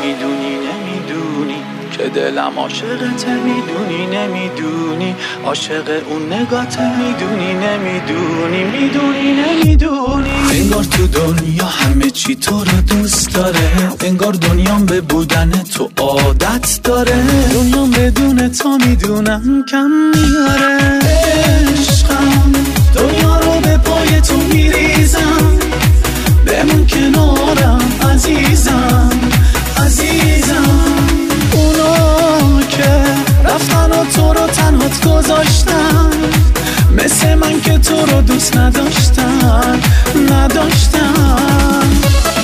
میدونی نمیدونی که دلم عاشقته، میدونی نمیدونی عاشق اون نگاته، میدونی نمیدونی میدونی نمیدونی. انگار تو دنیا همه چی تو رو دوست داره، انگار دنیام به بودن تو عادت داره، دنیام بدون تو میدونم کم میاره. عشقم دنیا رو به پای تو میریزم، بمون کنارم عزیزم عزیزم. اونا که رفتن و تو رو تنهات گذاشتن، مثل من که تو رو دوست نداشتن نداشتن.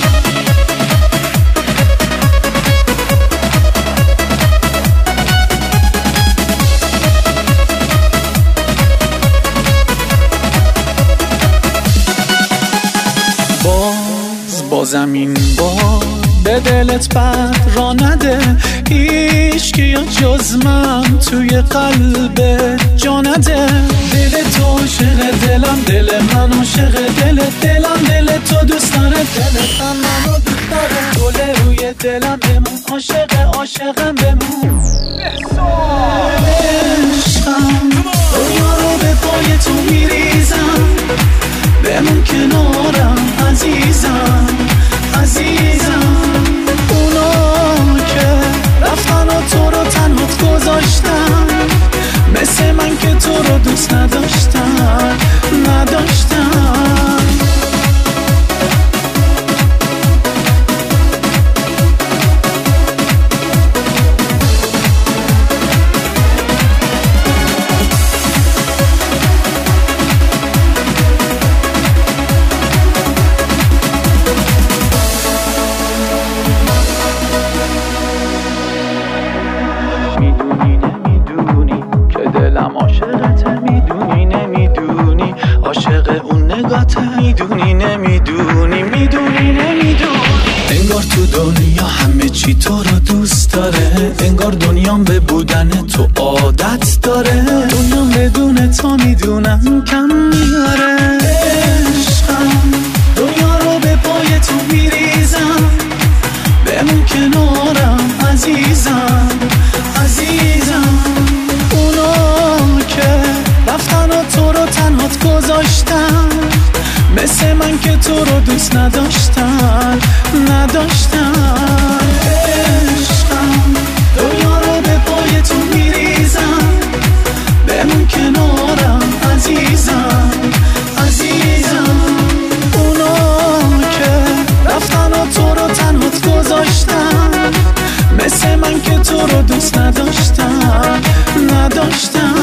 بازم این بار به دلت بد را نده، هیچکی جز من توی قلبت جا نده. دل تو عاشق دلم، دل من عاشق دلت، دلم دل تو دوست داره، دلت هم منو دوست داره. گل روی دلم بمون، عاشقم بمون. عشقم دنیا رو به پای تو میریزم، بمون کنارم عزیزم عزیزم. اونا که رفتن و تو رو تنهات گذاشتن، مثل من که تو رو دوست نداشتن نداشتن. میدونی نمیدونی که دلم عاشقته، میدونی نمیدونی عاشق اون نگاته، میدونی نمیدونی میدونی نمیدونی. انگار تو دنیا همه چی تو رو دوست داره، انگار دنیام به بودن تو عادت داره، دنیام بدون تو میدونم کم میاره. عشقم دنیا رو به پای تو میریزم، بمون کنارم عزیزم عزیزم. اونا که رفتن و تو رو تنهات گذاشتن، مثل من که تو رو دوست نداشتن نداشتن. عشقم دنیا رو به پای تو میریزم، بمون کنارم عزیزم عزیزم. اونا که رفتن و تو رو تنهات گذاشتن، مثل من که تو رو دوست نداشتن نداشتن.